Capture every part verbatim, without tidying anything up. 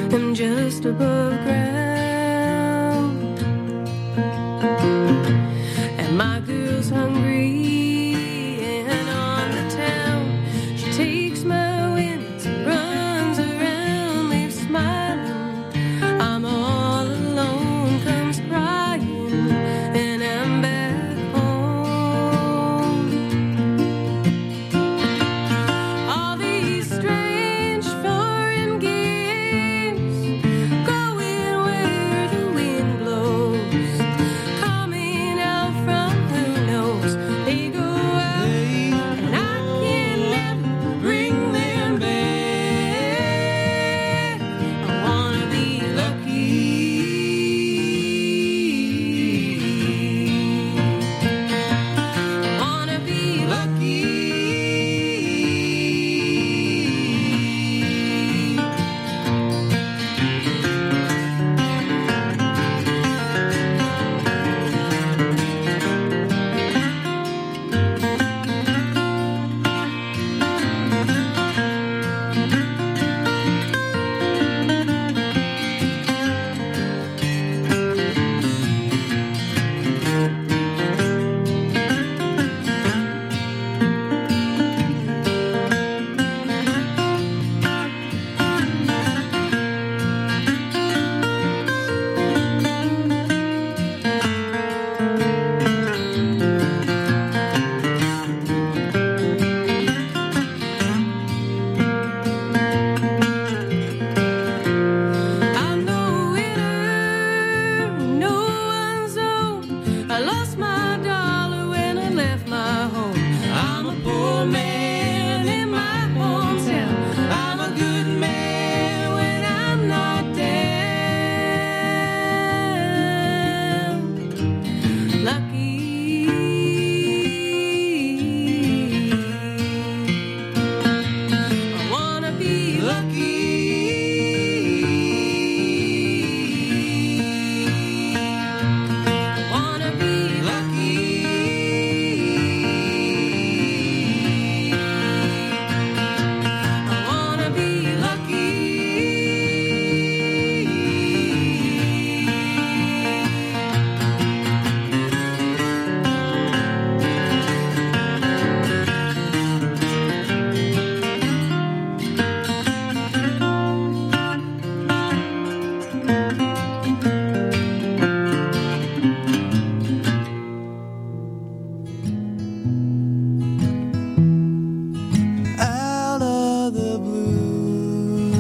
am just above ground, and my girl's hungry and on the town. She takes my winds and runs around, leaves smiling. I'm all alone, comes crying, and I'm back home. All these strange foreign games, going where the wind blows, coming out from who knows. They go out and I can never bring them back. I wanna be lucky. I wanna be lucky. I'm no winner, no one's own. I lost my dollar when I left my home. I'm a poor man in my hometown. I'm a good man when I'm not down. Lucky. I wanna be lucky. I wanna be lucky. I wanna be lucky. Out of the blue,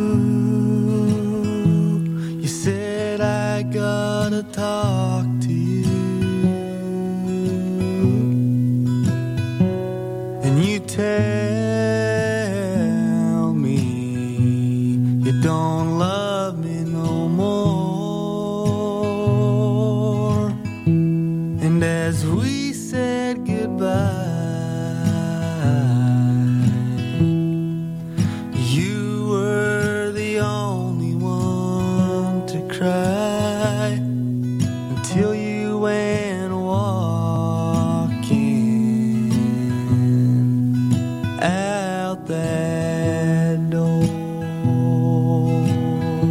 you said I gotta talk to you, and you tell me you don't love me no more. And as we said goodbye, you were the only one to cry until you went walking out that door.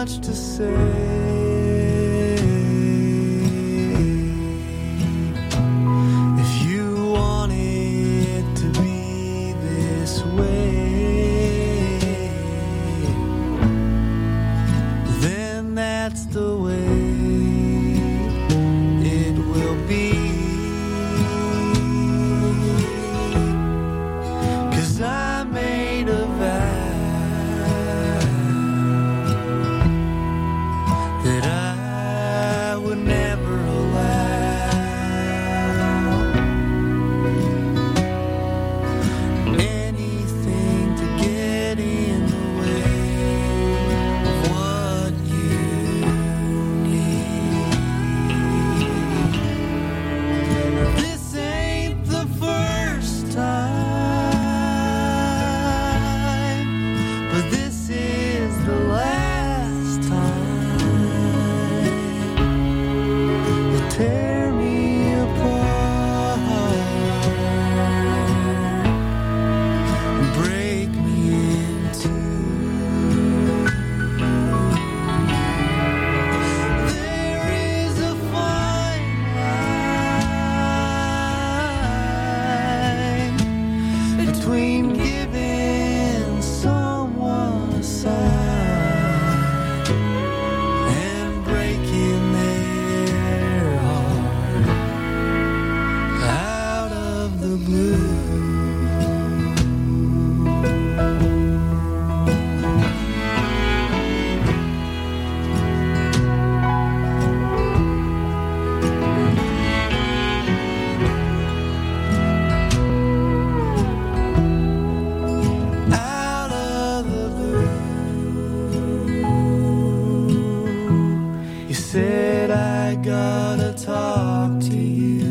much to say. If you want it to be this way, then that's the way it will be. 'Cause I made a vow that I would never allow anything to get in the way of what you need. This ain't the first time, but this is the last time you tear me apart and break me in two. There is a fine line between giving someone a sign and breaking their heart out of the blue. Out of the blue. You said I gotta talk to you,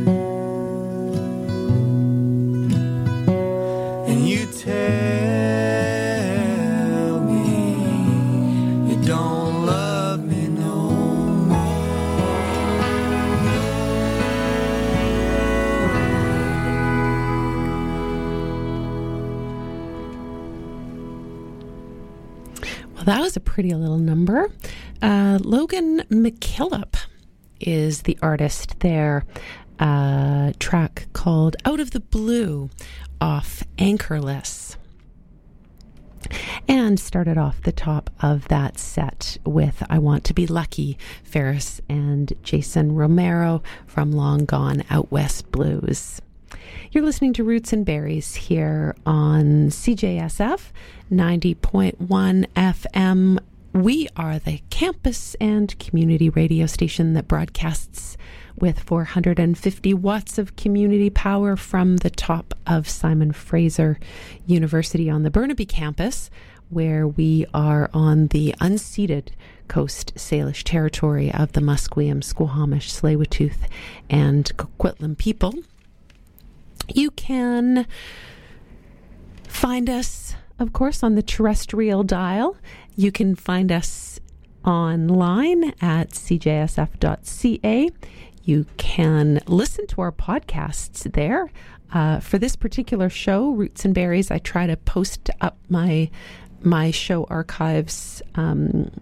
and you tell me you don't love me no more. Well, that was a pretty little number. Uh, Logan McKillop is the artist there. A track called Out of the Blue off Anchorless. And started off the top of that set with I Want to Be Lucky, Ferris and Jason Romero from Long Gone Out West Blues. You're listening to Roots and Berries here on C J S F ninety point one F M. We are the campus and community radio station that broadcasts with four hundred fifty watts of community power from the top of Simon Fraser University on the Burnaby campus, where we are on the unceded Coast Salish territory of the Musqueam, Squamish, Tsleil-Waututh, and Coquitlam people. You can find us, of course, on the terrestrial dial. You can find us online at c j s f dot c a. You can listen to our podcasts there. Uh, for this particular show, Roots and Berries, I try to post up my my show archives um,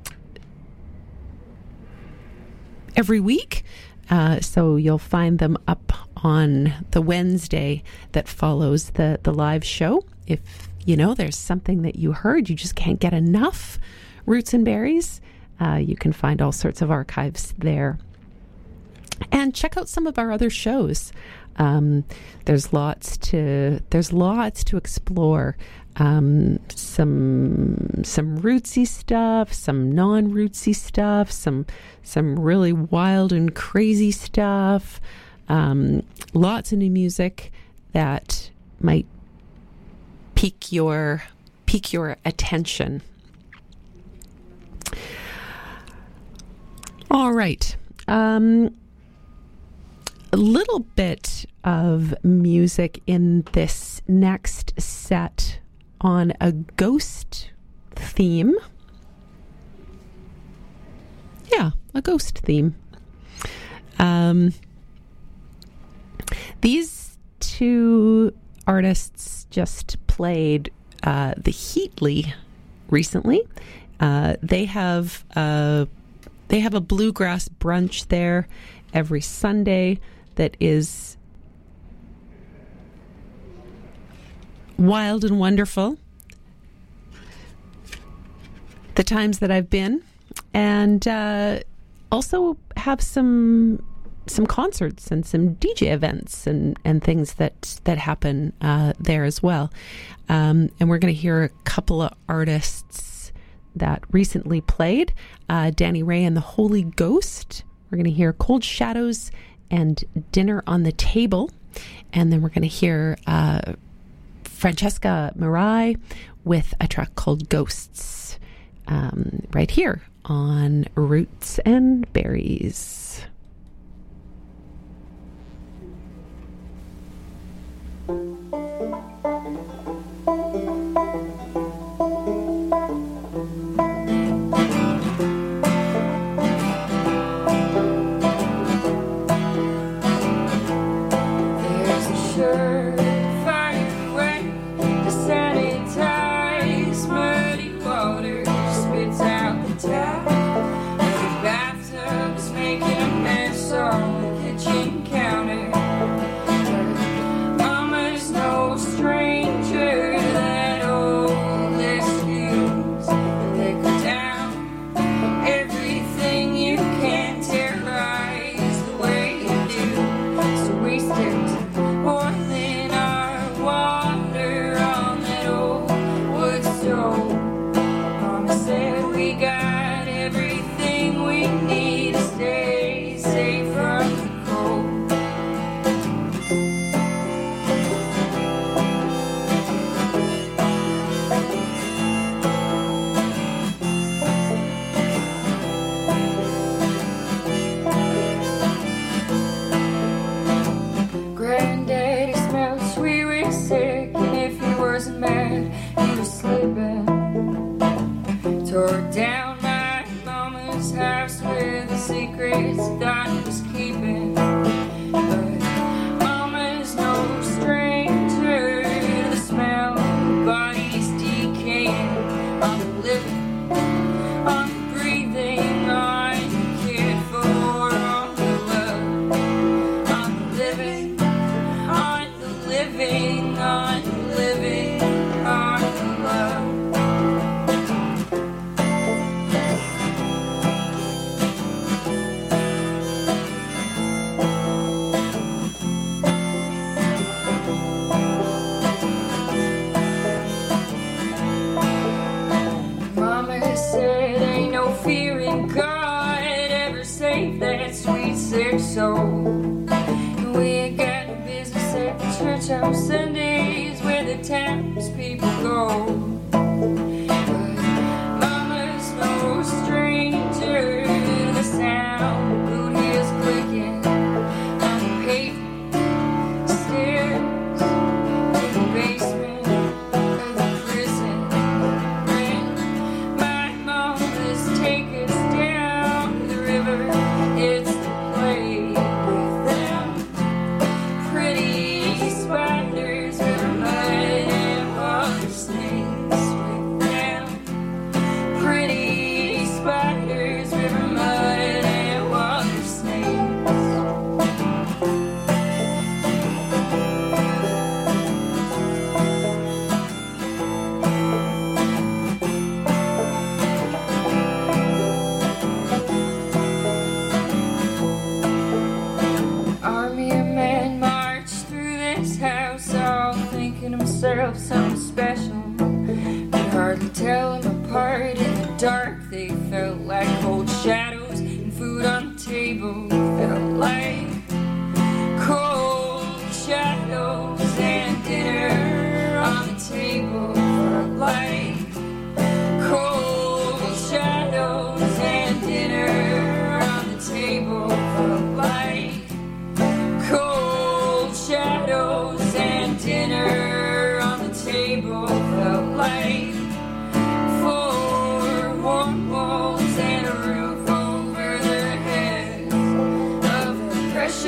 every week. Uh, so you'll find them up on the Wednesday that follows the, the live show. If, you know, there's something that you heard, you just can't get enough Roots and Berries, uh, you can find all sorts of archives there. And check out some of our other shows. Um, there's lots to there's lots to explore. Um, some some rootsy stuff, some non-rootsy stuff, some some really wild and crazy stuff. Um, lots of new music that might pique your pique your attention. All right. Um, a little bit of music in this next set on a ghost theme. Yeah, a ghost theme. Um, these two artists just played uh, the Heatley recently. Uh, they have uh, they have a bluegrass brunch there every Sunday that is wild and wonderful. The times that I've been, and uh, also have some some concerts and some D J events and, and things that that happen uh, there as well. Um, and we're going to hear a couple of artists that recently played. Uh, Danny Ray and the Holy Ghost. We're going to hear Cold Shadows and Dinner on the Table. And then we're going to hear uh, Francesca Marai with a track called Ghosts. Um, right here on Roots and Berries. There's a shirt fire away to sanitize muddy water. Spits out the tap. The bathtub's making a mess on the kitchen counter. Mama's no stranger to that old excuse. Liquor down everything you can terrorize the way you do. So we stick to boiling our water on that old wood stove. Mama said we got everything we need to stay safe from the cold. Granddaddy smelled sweet, we were sick, and if he wasn't mad, he was sleeping. Tore down my mama's house with the secrets thought he was keeping. But mama's no stranger to the smell of bodies decaying. I'm living, I'm breathing, I'm cared for, on the love. I'm living, I'm the living, I'm the living, I'm the love. Mama said ain't no fear in God ever saved that sweet sick soul. And we ain't got no business at the church on Sundays where the townspeople go. But Mama's no stranger to the sound of boot heels clicking on the pavement, stairs to the basement of the prison. My mama's take us down the river. It's to play with them. Pretty spiders with mud and water snakes with them. Pretty spiders with mud and water snakes. Army of men marched through this house, all thinking himself something special. Could hardly tell them apart in the dark. They felt like cold shadows and food on the table. Felt like cold shadows and dinner on the table. Felt like cold shadows and dinner on the table. Felt like cold shadows and dinner on the table. Felt like four warm walls and a roof over their heads of the pressure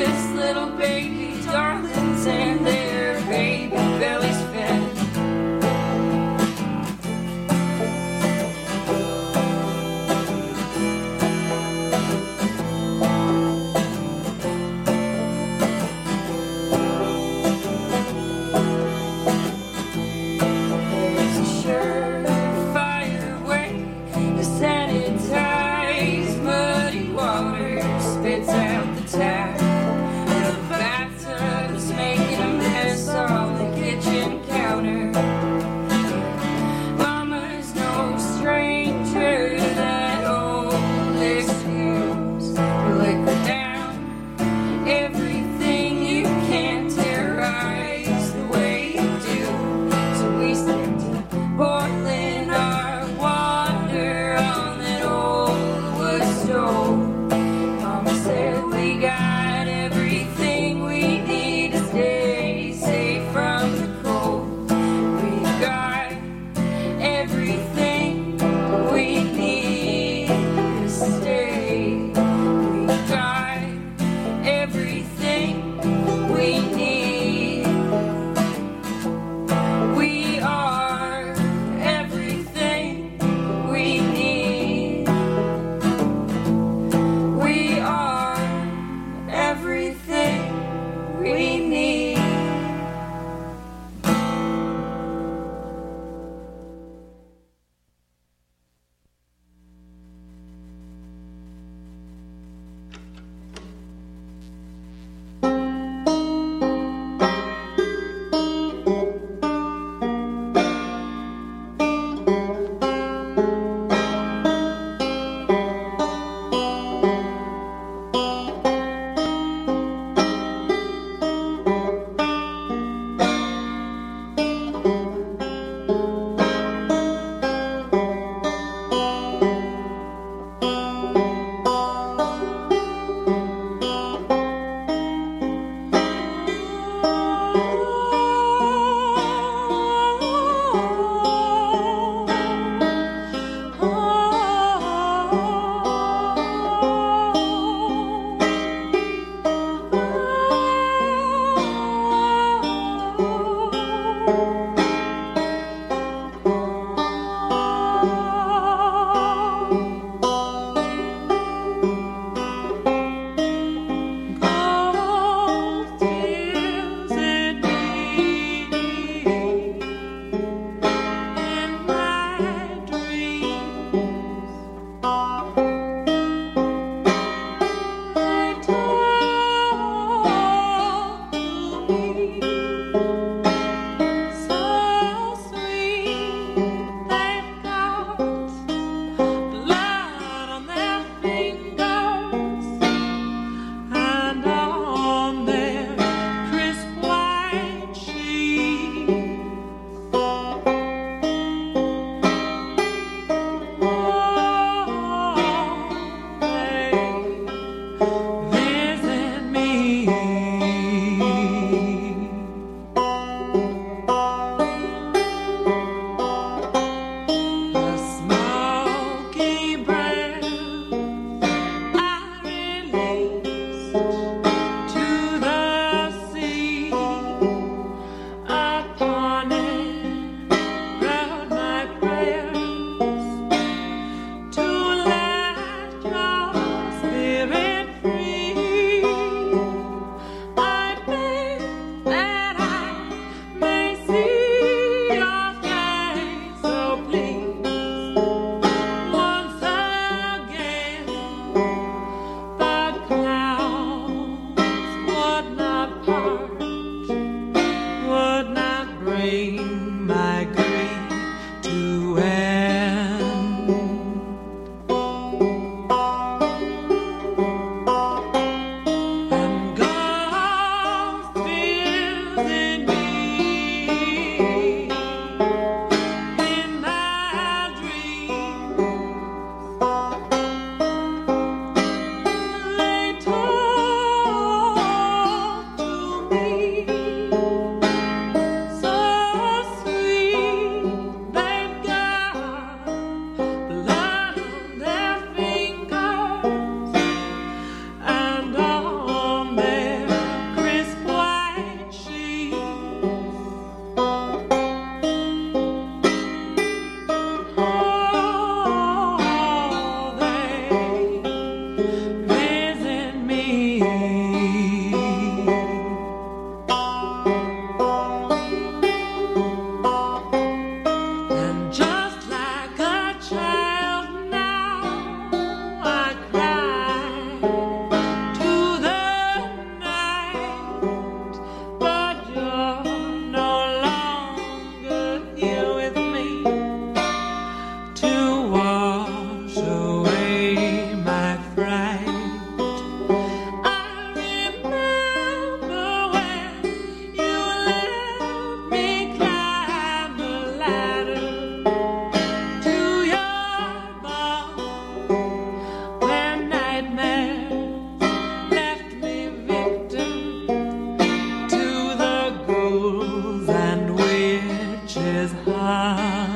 away my fright. I remember when you let me climb the ladder to your ball, when nightmares left me victim to the ghouls and witches' hearts.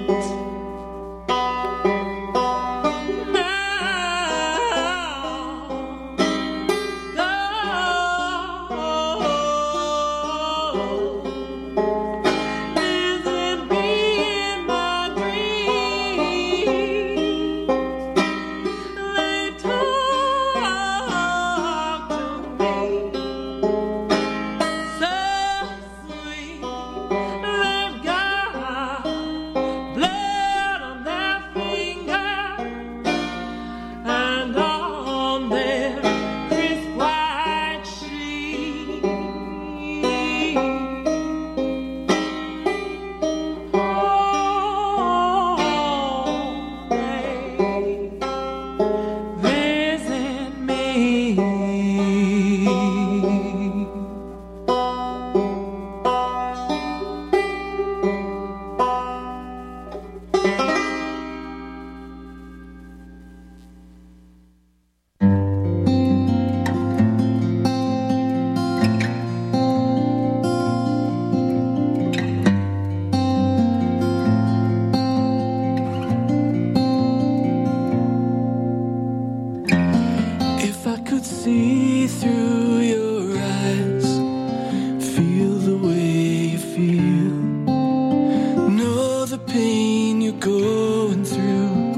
See through your eyes, feel the way you feel, know the pain you're going through.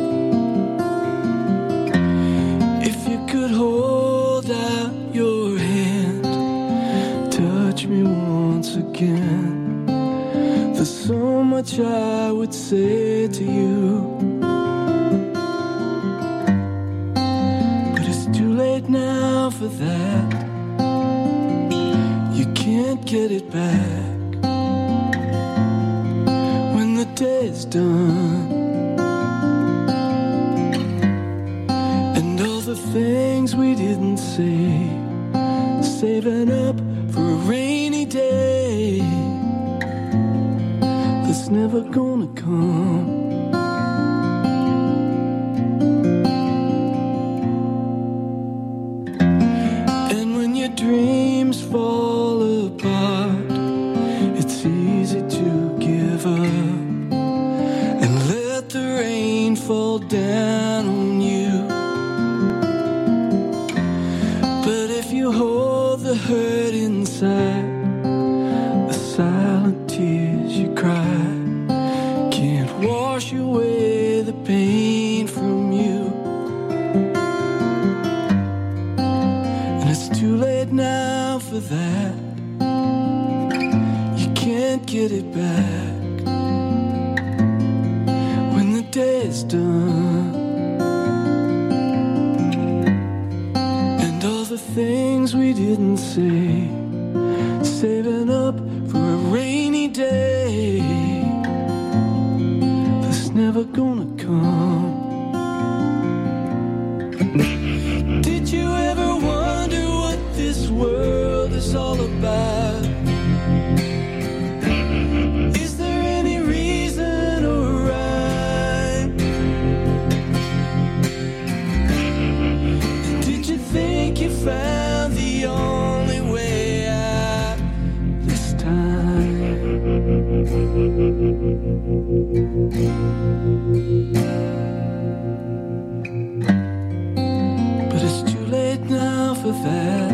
If you could hold out your hand, touch me once again, there's so much I would say to you. Now for that, you can't get it back. When the day's done and all the things we didn't say, saving up for a rainy day that's never gonna come. Dreams fall apart, it's easy to give up and let the rain fall down on you. But if you hold the hurt inside, the silent tears you cry can't wash away the pain from you. Too late now for that, you can't get it back. When the day's done and all the things we didn't say, saving up for a rainy day that's never gonna come. Did you ever wonder what this world is all about? Is there any reason or rhyme? Did you think you found the only way out this time? But it's too late now for that,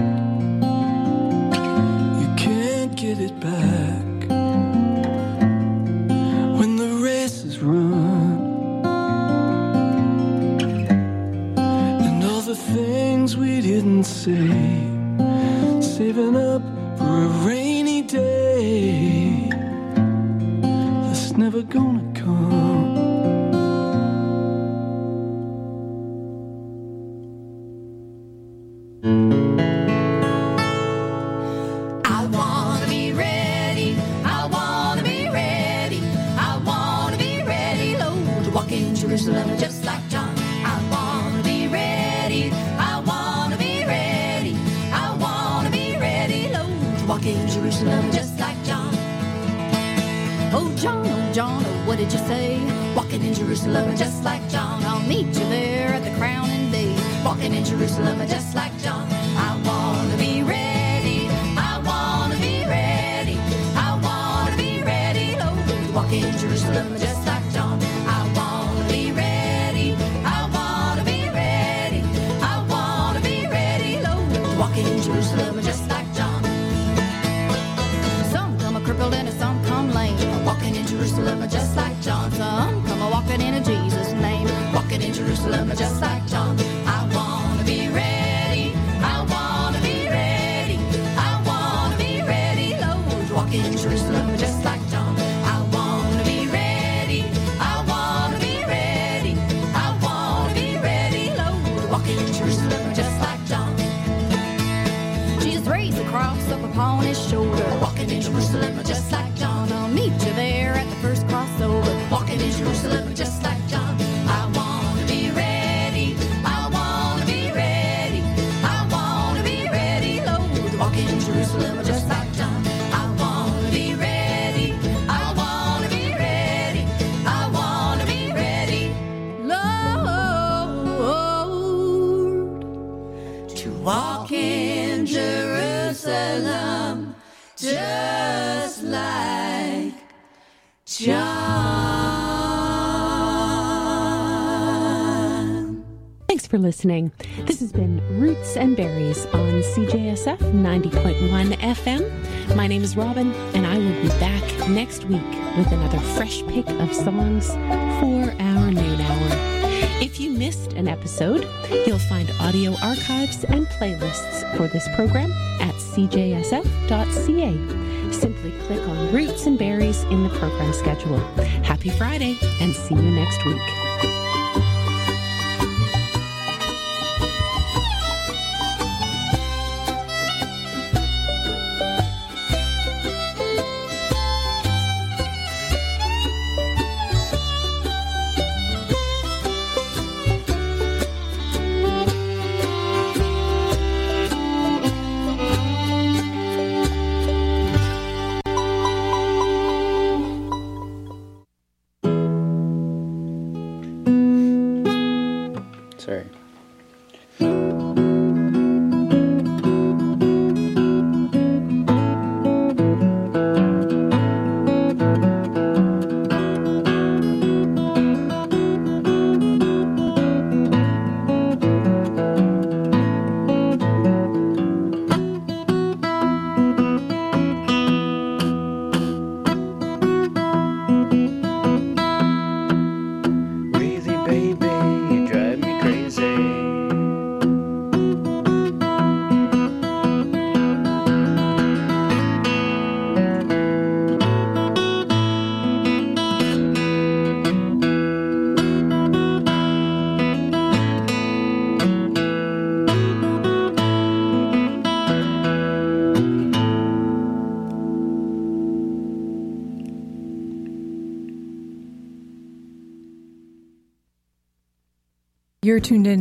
you can't get it back. When the race is run and all the things we didn't say, saving up for a rainy day that's never gonna come. I wanna be ready, I wanna be ready, I wanna be ready, Lord, to walk in Jerusalem just like John. did you say? Walking in Jerusalem just like John. I'll meet you there at the crowning day. Walking in Jerusalem just like John. I wanna be ready. I wanna be ready. I wanna be ready, Lord. Walking in Jerusalem just like John. I wanna be ready. I wanna be ready. I wanna be ready, Lord. Walking in Jerusalem just like John. Some come a crippled and some come lame. Walking in Jerusalem just like John. Some come a walking in a Jesus name. Walking in Jerusalem just like John. I wanna be ready. I wanna be ready. I wanna be ready, Lord. Walking in Jerusalem just like John. I wanna be ready. I wanna be ready. I wanna be ready, Lord. Walking in Jerusalem just like John. Jesus raised the cross up upon his shoulder. Walking in Jerusalem just like John. I'll meet you there at the first crossover. Walking in Jerusalem just like John. I wanna be ready. I wanna be ready. I wanna be ready, Lord. Walking in Jerusalem just like John. I wanna be ready. I wanna be ready. I wanna be ready, Lord, to walk in Jerusalem just like John. Thanks for listening. This has been Roots and Berries on C J S F ninety point one F M. My name is Robin, and I will be back next week with another fresh pick of songs for our noon hour. If you missed an episode, you'll find audio archives and playlists for this program at c j s f dot c a. Simply click on Roots and Berries in the program schedule. Happy Friday, and see you next week. Sorry. You're tuned in